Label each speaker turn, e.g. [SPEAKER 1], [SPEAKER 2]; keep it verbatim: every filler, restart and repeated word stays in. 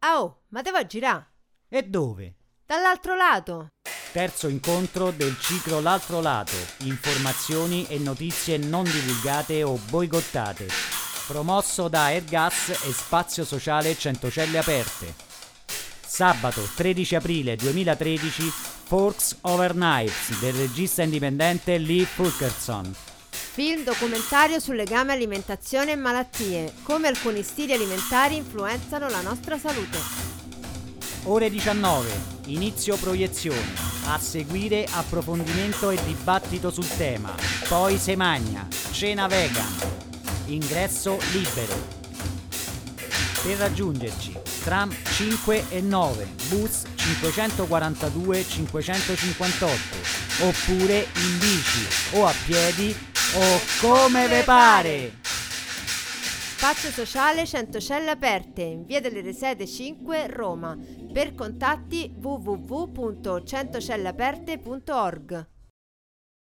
[SPEAKER 1] Ah oh, ma te vuoi girare?
[SPEAKER 2] E dove?
[SPEAKER 1] Dall'altro lato.
[SPEAKER 2] Terzo incontro del ciclo L'altro lato. Informazioni e notizie non divulgate o boicottate. Promosso da Ergas e Spazio Sociale Centocelle Aperte. Sabato tredici aprile duemilatredici, Forks Over Knives del regista indipendente Lee Fulkerson.
[SPEAKER 1] Film documentario sul legame alimentazione e malattie, come alcuni stili alimentari influenzano la nostra salute.
[SPEAKER 2] Ore diciannove, inizio proiezione. A seguire approfondimento e dibattito sul tema. Poi se magna, cena vegan. Ingresso libero. Per raggiungerci, tram cinque e nove, bus cinquecentoquarantadue cinquecentocinquantotto, oppure in bici o a piedi o come ve pare.
[SPEAKER 1] Spazio Sociale Centocelle Aperte, in via delle Resede cinque, Roma. Per contatti w w w punto centocelleaperte punto org.